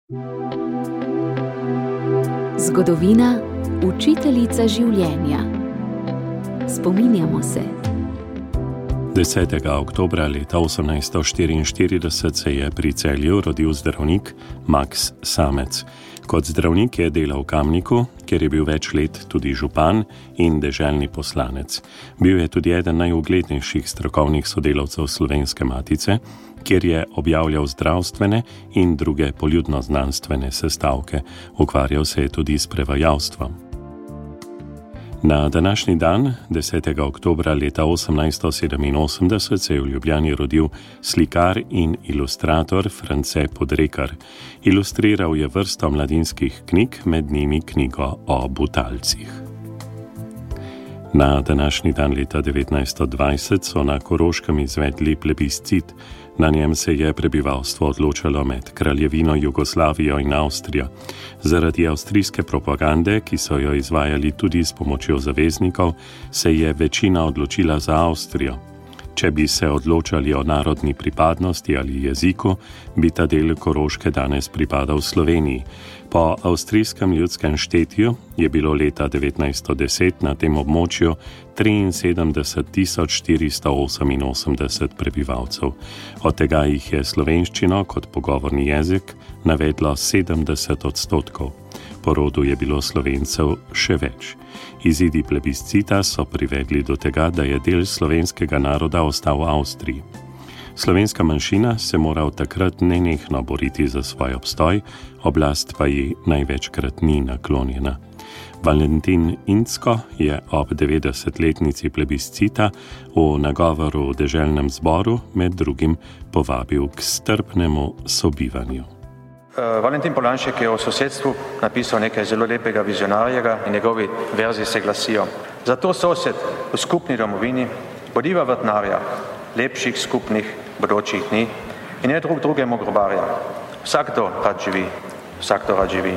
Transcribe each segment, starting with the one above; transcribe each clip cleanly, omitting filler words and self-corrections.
Zgodovina, učiteljica življenja. Spominjamo se. 10. oktobra leta 1844 se je pri Celju rodil zdravnik Max Samec. Kot zdravnik je delal v Kamniku, kjer je bil več let tudi župan in deželni poslanec. Bil je tudi eden najuglednejših strokovnih sodelavcev Slovenske matice, kjer je objavljal zdravstvene in druge poljudno-znanstvene sestavke. Ukvarjal se je tudi s prevajalstvom. Na današnji dan, 10. oktobra leta 1887, se je v Ljubljani rodil slikar in ilustrator France Podrekar. Ilustriral je vrsto mladinskih knjig, med njimi knjigo o Butalcih. Na današnji dan leta 1920 so na Koroškem izvedli plebiscit. Na njem se je prebivalstvo odločalo med Kraljevino Jugoslavijo in Avstrijo. Zaradi avstrijske propagande, ki so jo izvajali tudi s pomočjo zaveznikov, se je večina odločila za Avstrijo. Če bi se odločali o narodni pripadnosti ali jeziku, bi ta del Koroške danes pripadal Sloveniji. Po avstrijskem ljudskem štetju je bilo leta 1910 na tem območju 73.488 prebivalcev. Od tega jih je slovenščino kot pogovorni jezik navedlo 70%. Po rodu je bilo Slovencev še več. Izidi plebiscita so privedli do tega, da je del slovenskega naroda ostal v Avstriji. Slovenska manjšina se mora od takrat nenehno boriti za svoj obstoj, oblast pa ji največkrat ni naklonjena. Valentin Incko je ob 90-letnici plebiscita v nagovoru v deželnem zboru med drugim povabil k strpnemu sobivanju. Valentin Polanšek je o sosedstvu napisal nekaj zelo lepega vizionarjega in njegovi verzi se glasijo: Zato sosed v skupni domovini bodiva vrtnarja, lepših skupnih bodočih dni in ne drug drugemu grobarja. Vsakdo rad živi.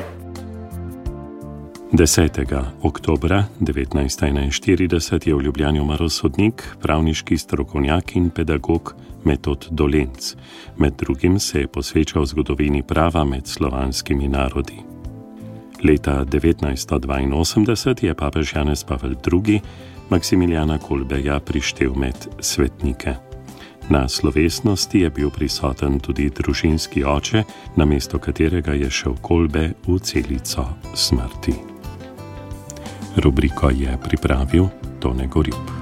10. oktobra 1941 je v Ljubljani umrl sodnik, pravniški strokovnjak in pedagog Metod Dolenc. Med drugim se je posvečal zgodovini prava med slovanskimi narodi. Leta 1982 je papež Janez Pavel II. Maksimilijana Kolbeja prištel med svetnike. Na slovesnosti je bil prisoten tudi družinski oče, namesto katerega je šel Kolbe v celico smrti. Rubriko je pripravil Tone Gorib.